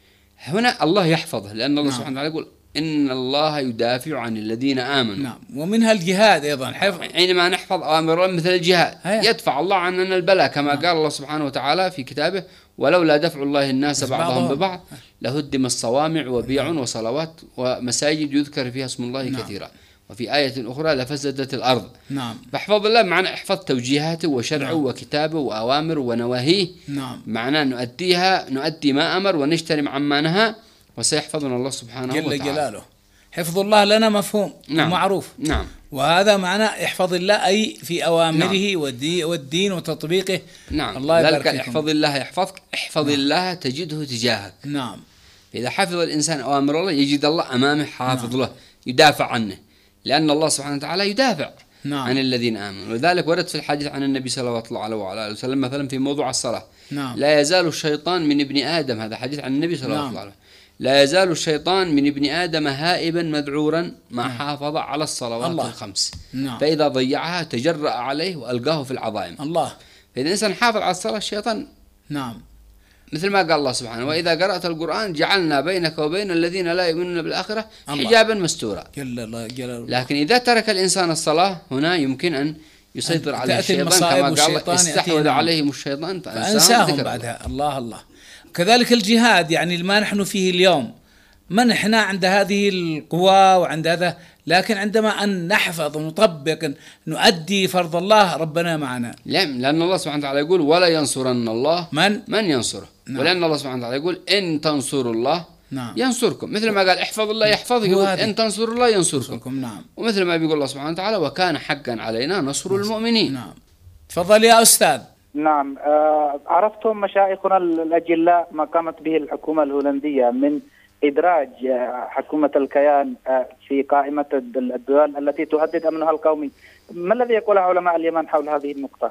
Speaker 4: هنا الله يحفظه، لأن الله
Speaker 3: نعم.
Speaker 4: سبحانه وتعالى يقول إن الله يدافع عن الذين آمنوا.
Speaker 3: نعم، ومنها الجهاد أيضا حفظ.
Speaker 4: حينما نحفظ أوامر الله مثل الجهاد
Speaker 3: هي.
Speaker 4: يدفع الله عننا البلاء كما
Speaker 3: نعم.
Speaker 4: قال الله سبحانه وتعالى في كتابه ولولا دفع الله الناس بعضهم
Speaker 3: بعضهم.
Speaker 4: ببعض لهدم الصوامع وبيع وصلوات ومساجد يذكر فيها اسم الله
Speaker 3: نعم.
Speaker 4: كثيرا وفي آية أخرى لفسدت الأرض.
Speaker 3: نعم.
Speaker 4: فاحفظ الله معنى احفظ توجيهاته وشرعه
Speaker 3: نعم.
Speaker 4: وكتابه وأوامره ونواهيه.
Speaker 3: نعم.
Speaker 4: معناه نؤديها نؤدي ما أمر ونجتنب عما نهى وسيحفظنا الله سبحانه
Speaker 3: جل
Speaker 4: وتعالى.
Speaker 3: جلاله. حفظ الله لنا مفهوم.
Speaker 4: نعم.
Speaker 3: ومعروف.
Speaker 4: نعم.
Speaker 3: وهذا معنى احفظ الله أي في أوامره.
Speaker 4: نعم.
Speaker 3: والدين, والدين وتطبيقه.
Speaker 4: نعم.
Speaker 3: الله يبارك
Speaker 4: فيكم. احفظ الله يحفظك، احفظ نعم. الله تجده تجاهك.
Speaker 3: نعم.
Speaker 4: إذا حفظ الإنسان أوامر الله يجد الله أمامه حافظ
Speaker 3: نعم.
Speaker 4: له يدافع عنه، لأن الله سبحانه وتعالى يدافع
Speaker 3: نعم.
Speaker 4: عن الذين آمنوا. ولذلك ورد في الحديث عن النبي صلى الله عليه وعلى آله وسلم مثلا في موضوع الصلاة.
Speaker 3: نعم.
Speaker 4: لا يزال الشيطان من ابن آدم، هذا حديث عن النبي صلى الله
Speaker 3: نعم.
Speaker 4: عليه وسلم، لا يزال الشيطان من ابن آدم هائبا مذعورا ما حافظ على الصلوات
Speaker 3: الله.
Speaker 4: الخمس.
Speaker 3: نعم.
Speaker 4: فإذا ضيعها تجرأ عليه وألقاه في العظائم.
Speaker 3: الله.
Speaker 4: فإذا الإنسان حافظ على الصلاة الشيطان
Speaker 3: نعم.
Speaker 4: مثل ما قال الله سبحانه وإذا قرأت القرآن جعلنا بينك وبين الذين لا يؤمنون بالآخرة
Speaker 3: الله.
Speaker 4: حجابا مستورا.
Speaker 3: جل الله جلاله.
Speaker 4: لكن إذا ترك الإنسان الصلاة هنا يمكن أن يسيطر عليه الشيطان كما قال استحوذ عليهم الشيطان
Speaker 3: فأنساهم بعدها. الله الله. كذلك الجهاد يعني ما نحن فيه اليوم، من احنا عند هذه القوى وعند هذا، لكن عندما أن نحفظ ونطبق نؤدي فرض الله ربنا معنا.
Speaker 4: لأن الله سبحانه وتعالى يقول ولا ينصرن الله
Speaker 3: من
Speaker 4: من ينصره. نعم. ولأن الله سبحانه وتعالى يقول إن تنصروا الله
Speaker 3: نعم.
Speaker 4: ينصركم، مثل ما قال احفظ الله يحفظك، يقول إن تنصروا الله ينصركم.
Speaker 3: نعم.
Speaker 4: ومثل ما بيقول الله سبحانه وتعالى وكان حقا علينا نصر المؤمنين.
Speaker 3: نعم. تفضل يا أستاذ.
Speaker 5: نعم. آه عرفتم مشايخنا الأجلاء ما قامت به الحكومة الهولندية من إدراج حكومة الكيان في قائمة الدول التي تهدد أمنها القومي، ما الذي يقوله علماء اليمن حول هذه النقطة؟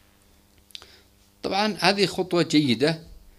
Speaker 4: طبعا هذه خطوة جيدة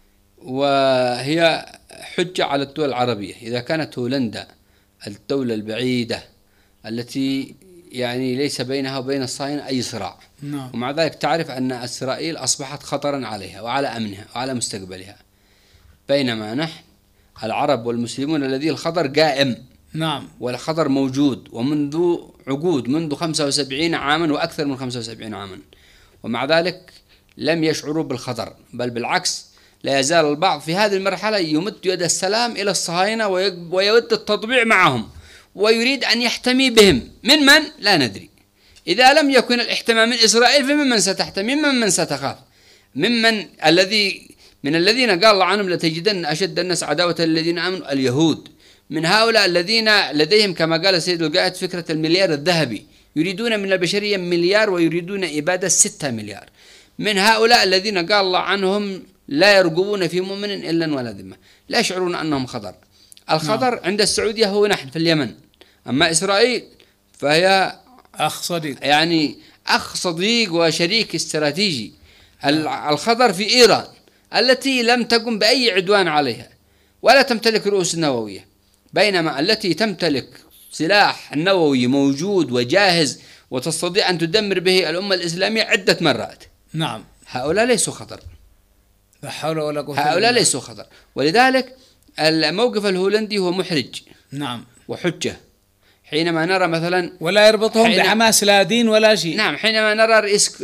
Speaker 4: وهي حجة على الدول العربية. إذا كانت هولندا الدولة البعيدة التي يعني ليس بينها وبين الصهاينة أي صراع،
Speaker 3: نعم.
Speaker 4: ومع ذلك تعرف أن إسرائيل أصبحت خطرا عليها وعلى أمنها وعلى مستقبلها، بينما نحن العرب والمسلمون الذي الخطر قائم.
Speaker 3: نعم.
Speaker 4: والخطر موجود ومنذ عقود، منذ خمسة وسبعين عاما وأكثر من خمسة وسبعين عاما، ومع ذلك لم يشعروا بالخطر، بل بالعكس لا يزال البعض في هذه المرحلة يمد يد السلام إلى الصهاينة ويود التطبيع معهم ويريد أن يحتمي بهم. من من؟ لا ندري. إذا لم يكن الاحتماء من إسرائيل فممن ستحتمي؟ ممن ستخاف؟ ممن الذي من الذين قال الله عنهم لتجدن أشد الناس عداوة الذين آمنوا اليهود. من هؤلاء الذين لديهم كما قال سيد القائد فكرة المليار الذهبي، يريدون من البشرية مليار ويريدون إبادة ستة مليار. من هؤلاء الذين قال الله عنهم لا يرقبون في مؤمن إلا ولا ذمة، لا يشعرون أنهم خطر. الخطر عند السعودية هو نحن في اليمن، أما إسرائيل فهي
Speaker 3: أخ صديق،
Speaker 4: يعني أخ صديق وشريك استراتيجي. الخطر في إيران التي لم تقم بأي عدوان عليها ولا تمتلك رؤوس نووية، بينما التي تمتلك سلاح النووي موجود وجاهز وتستطيع أن تدمر به الأمة الإسلامية عدة مرات.
Speaker 3: نعم.
Speaker 4: هؤلاء ليسوا خطر،
Speaker 3: لا حول ولا قوة إلا بالله.
Speaker 4: هؤلاء ليسوا خطر. ولذلك الموقف الهولندي هو محرج.
Speaker 3: نعم.
Speaker 4: وحجة، حينما نرى مثلا
Speaker 3: ولا يربطهم
Speaker 4: حين...
Speaker 3: بحماس لا دين ولا شيء.
Speaker 4: نعم، حينما نرى رئيس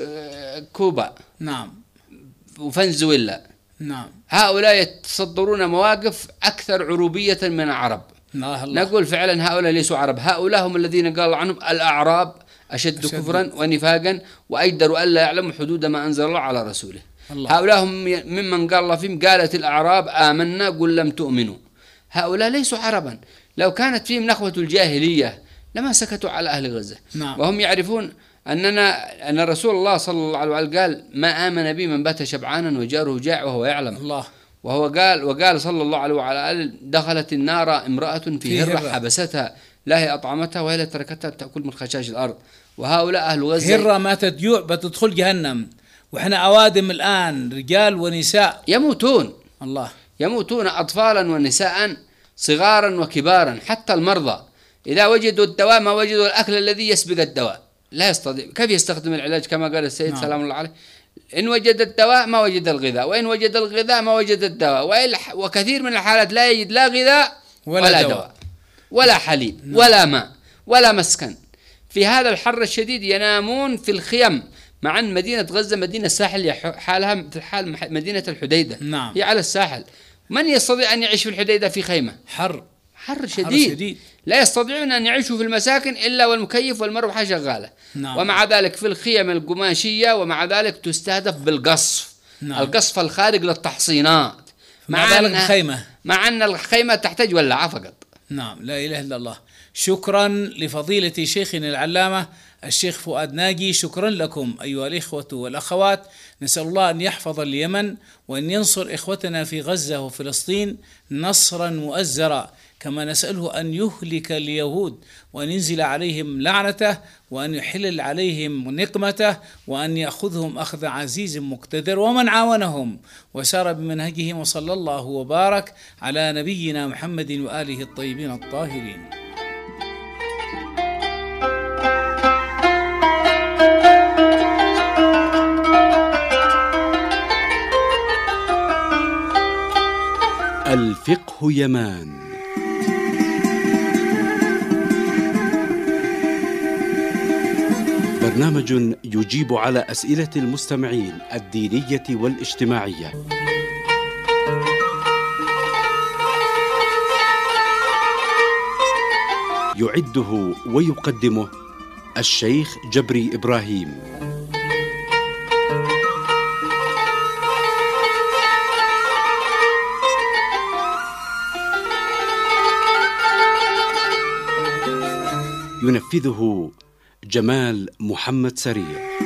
Speaker 4: كوبا
Speaker 3: نعم
Speaker 4: وفنزويلا،
Speaker 3: نعم،
Speaker 4: هؤلاء يتصدرون مواقف أكثر عروبية من العرب.
Speaker 3: الله الله.
Speaker 4: نقول فعلا هؤلاء ليسوا عرب، هؤلاء هم الذين قال عنهم الأعراب أشد, أشد كفرا ونفاقا وأجدر ألا يعلموا حدود ما أنزل الله على رسوله. الله. هؤلاء هم ممن قال الله فيهم قالت الأعراب آمنا قل لم تؤمنوا. هؤلاء ليسوا عربا، لو كانت فيهم نخوة الجاهلية لما سكتوا على أهل غزة.
Speaker 3: نعم.
Speaker 4: وهم يعرفون أننا أن رسول الله صلى الله عليه وسلم قال ما آمن بي من بات شبعانا وجاره جاع وهو يعلم. الله. وهو قال وقال صلى الله عليه وعلى آله دخلت النار امرأة في هرة حبستها لا هي أطعمتها وهي تركتها تأكل من خشاش الأرض. وهؤلاء أهل غزة
Speaker 3: هرة ما تجوع بتدخل جهنم، وإحنا أوادم الآن رجال ونساء
Speaker 4: يموتون.
Speaker 3: الله.
Speaker 4: يموتون أطفالا ونساء صغارا وكبارا، حتى المرضى إذا وجدوا الدواء ما وجدوا الأكل الذي يسبق الدواء، لا يستطيع. كيف يستخدم العلاج كما قال السيد نعم. سلام الله عليه، إن وجد الدواء ما وجد الغذاء، وإن وجد الغذاء ما وجد الدواء، وكثير من الحالات لا يجد لا غذاء ولا, ولا دواء. دواء ولا حليب نعم. ولا ماء ولا مسكن. في هذا الحر الشديد ينامون في الخيم، مع أن مدينة غزة مدينة ساحل حالها في حال مدينة الحديدة نعم. هي على الساحل. من يستطيع أن يعيش في الحديدة في خيمة؟
Speaker 3: حر
Speaker 4: حر شديد. حر شديد. لا يستطيعون أن يعيشوا في المساكن إلا والمكيف والمروحة شغالة نعم. ومع ذلك في الخيم القماشية، ومع ذلك تستهدف بالقصف نعم. القصف الخارج للتحصينات،
Speaker 3: مع أن الخيمة
Speaker 4: مع أن الخيمة تحتاج ولاعة فقط.
Speaker 3: نعم، لا إله إلا الله. شكرا لفضيلة شيخنا العلامة الشيخ فؤاد ناجي، شكرا لكم أيها الإخوة والأخوات. نسأل الله أن يحفظ اليمن وأن ينصر إخوتنا في غزة وفلسطين نصرا مؤزرا، كما نسأله أن يهلك اليهود وأن ينزل عليهم لعنته وأن يحلل عليهم نقمته وأن يأخذهم أخذ عزيز مقتدر، ومن عاونهم وسار بمنهجهم. وصلى الله وبارك على نبينا محمد وآله الطيبين الطاهرين.
Speaker 1: الفقه يمان. برنامج يجيب على أسئلة المستمعين الدينية والاجتماعية. يعده ويقدمه الشيخ جبري إبراهيم. ينفذه جمال محمد سريع.